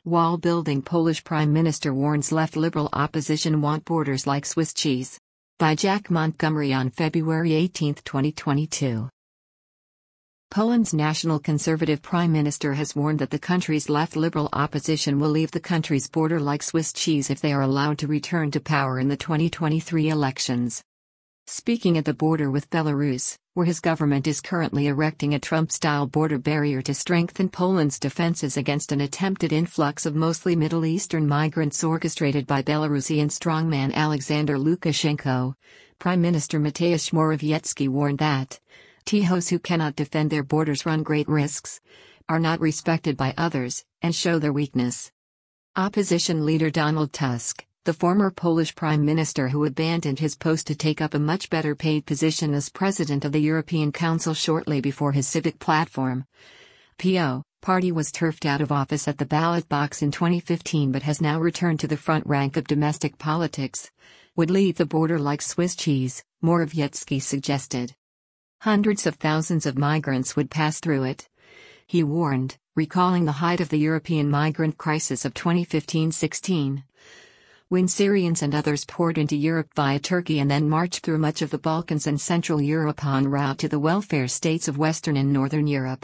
Wall-building Polish Prime Minister warns left-liberal opposition want borders like Swiss cheese. By Jack Montgomery on February 18, 2022. Poland's National Conservative Prime Minister has warned that the country's left-liberal opposition will leave the country's border like Swiss cheese if they are allowed to return to power in the 2023 elections. Speaking at the border with Belarus, where his government is currently erecting a Trump-style border barrier to strengthen Poland's defenses against an attempted influx of mostly Middle Eastern migrants orchestrated by Belarusian strongman Alexander Lukashenko, Prime Minister Mateusz Morawiecki warned that Tijos who cannot defend their borders run great risks, are not respected by others, and show their weakness. Opposition leader Donald Tusk, the former Polish Prime Minister who abandoned his post to take up a much better paid position as President of the European Council shortly before his civic platform, PO, party was turfed out of office at the ballot box in 2015 but has now returned to the front rank of domestic politics, would leave the border like Swiss cheese, Morawiecki suggested. Hundreds of thousands of migrants would pass through it, he warned, recalling the height of the European migrant crisis of 2015-16. When Syrians and others poured into Europe via Turkey and then marched through much of the Balkans and Central Europe en route to the welfare states of Western and Northern Europe.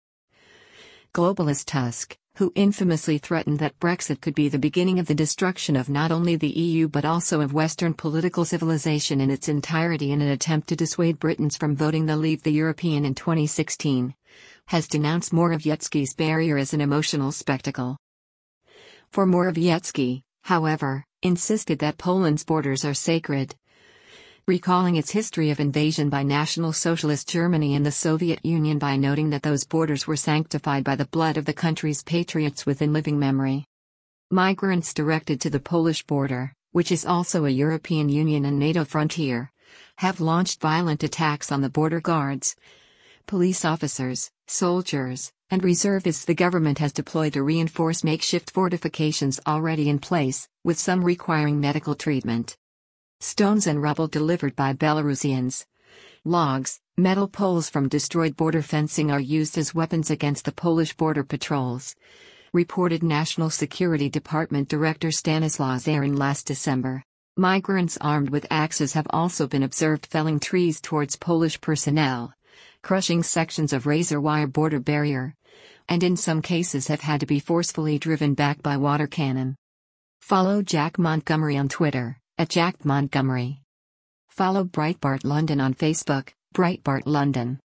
Globalist Tusk, who infamously threatened that Brexit could be the beginning of the destruction of not only the EU but also of Western political civilization in its entirety in an attempt to dissuade Britons from voting to leave the European in 2016, has denounced Morawiecki's barrier as an emotional spectacle. For Morawiecki, however, insisted that Poland's borders are sacred, recalling its history of invasion by National Socialist Germany and the Soviet Union by noting that those borders were sanctified by the blood of the country's patriots within living memory. Migrants directed to the Polish border, which is also a European Union and NATO frontier, have launched violent attacks on the border guards, police officers, soldiers, and reservists. The government has deployed to reinforce makeshift fortifications already in place, with some requiring medical treatment. Stones and rubble delivered by Belarusians. Logs, metal poles from destroyed border fencing are used as weapons against the Polish border patrols, reported National Security Department Director Stanislaw Zarin last December. Migrants armed with axes have also been observed felling trees towards Polish personnel, crushing sections of razor wire border barrier, and in some cases have had to be forcefully driven back by water cannon. Follow Jack Montgomery on Twitter, @JackMontgomery. Follow Breitbart London on Facebook, Breitbart London.